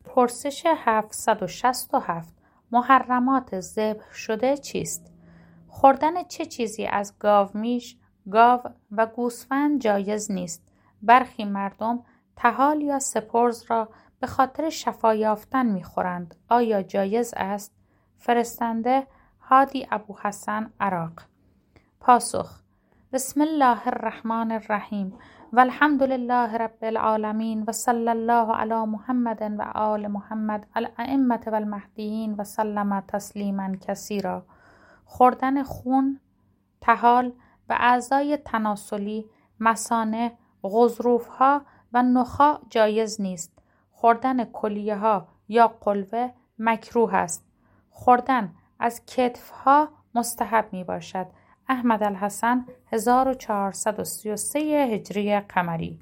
پرسش 767 محرمات ذبح شده چیست؟ خوردن چه چیزی از گاومیش، گاو و گوسفند جایز نیست. برخی مردم طحال یا سپرز را به خاطر شفا یافتن می‌خورند. آیا جایز است؟ فرستنده هادی ابوحسن عراق. پاسخ: بسم الله الرحمن الرحیم و الحمد لله رب العالمین و صلی الله علی محمد و آل محمد الائمة و المهدیین و سلم تسلیما کثیرا. خوردن خون، طحال و اعضای تناسلی، مثانه، غضروفها و نخاع جایز نیست. خوردن کلیه ها یا قلوه مکروه است. خوردن از کتفها مستحب می باشد. احمد الحسن 1433 هجری قمری.